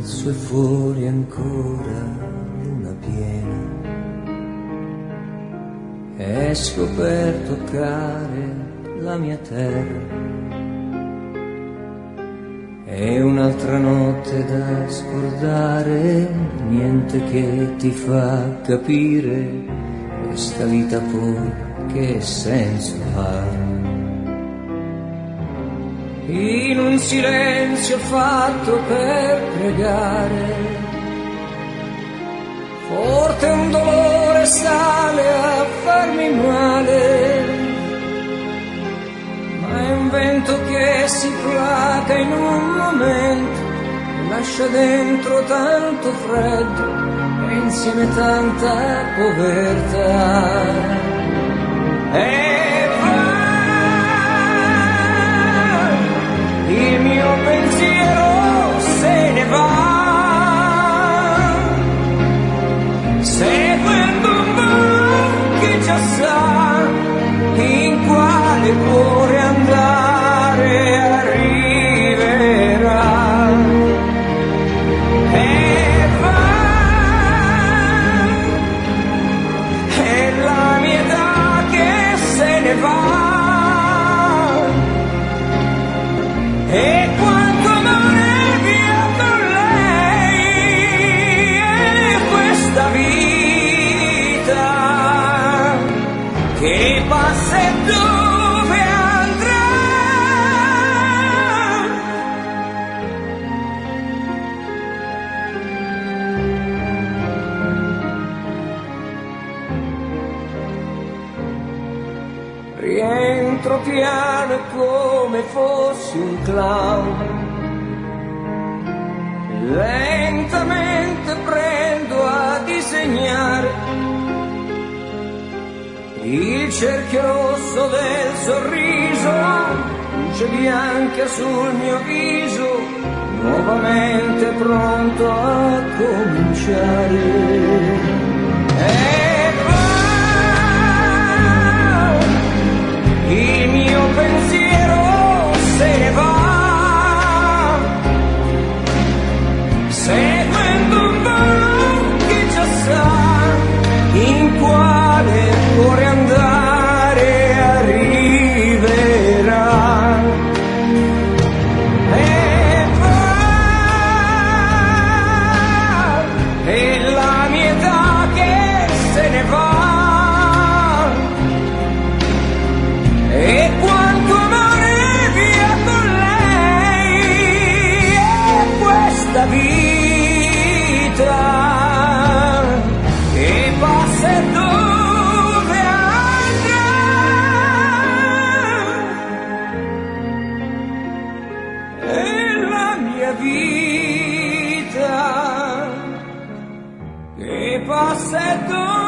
su e fuori ancora luna piena. Esco per toccare la mia terra. È un'altra notte da scordare, niente che ti fa capire questa vita poi che senso ha. In un silenzio fatto per pregare, forte un dolore sale a farmi male, ma è un vento che si placa in un momento, lascia dentro tanto freddo e insieme tanta povertà. E va, il mio pensiero se ne va, seguendo un volo che già sa in quale cuore andare arriverà. E va, è la mia età che se ne va, e quanto amore via con lei, e questa vita che passa e dove andrà. Rientro piano come fossi un clown, lentamente prendo a disegnare il cerchio rosso del sorriso, luce bianca sul mio viso, nuovamente pronto a cominciare. E va, il mio pensiero se ne va, seguendo un volo che già sa in quale cuore andare arriverà. E va, è la mia età che se ne va, e quanto amore via con lei, e questa vita che passa e dove andrà. E la mia vita che passa e dove